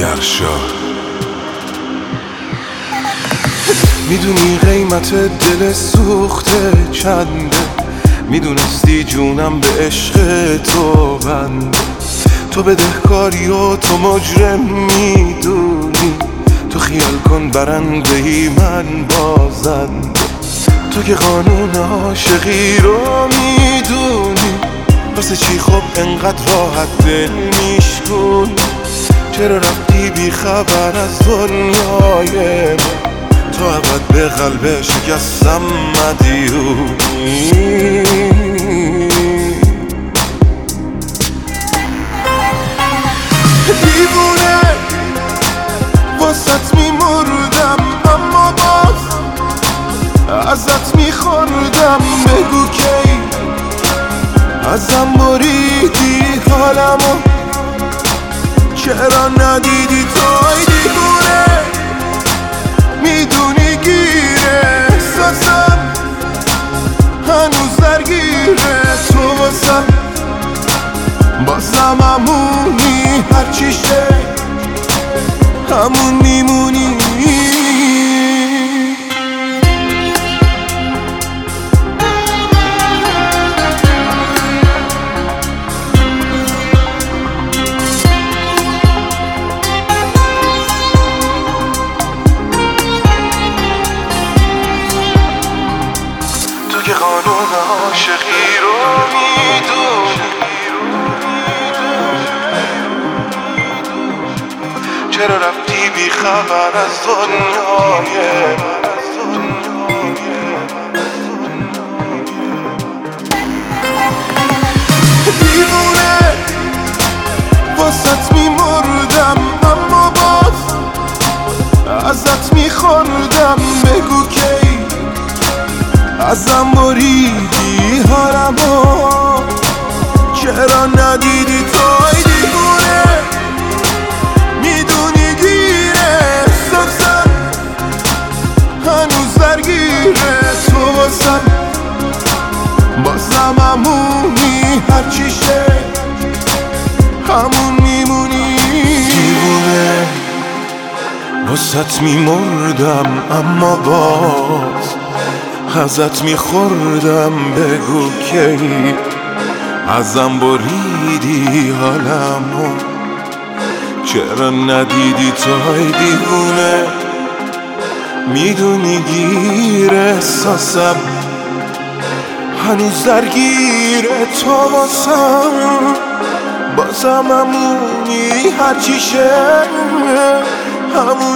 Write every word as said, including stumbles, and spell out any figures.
گرشا. میدونی قیمت دل سوخته چنده، میدونستی جونم به عشق تو بنده. تو بدهکاری و تو مجرم میدونی، تو خیال کن برنده ای من بازنده. تو که قانون عاشقی رو میدونی، واسه چی خب انقدر راحت دل میشکن؟ چرا رفتی بی خبر از دنیای من؟ تو ابد به قلب شکستم مدیونی. دیوونه واسط میمردم، اما باز ازت میخوردم. بگو کی ازم بریدی حالمو، چرا ندیدی توی؟ دیوونه میدونی گیره احساسم هنوز درگیره. تو واسم بازم همونی، هرچی شه همون میمونی. تو که قانون عاشقی رو میدونی، چرا رفتی بی خبر از دنیای من؟ دیوونه واسط میمردم، اما باز ازت میخوردم. بگو کی ازم بریدی حالمو، چرا ندیدی توی؟ دیوونه میدونی گیره احساسم هنوز درگیره. تو واسم بازم همونی، هرچی شه همون میمونی. دیوونه واسط میمردم، اما باز ازت میخوردم. بگو کی ازم بریدی حالمو، چرا ندیدی توی؟ دیوونه میدونی گیر احساسم هنوز درگیره. تو واسم بازم همونی، هرچی شه همون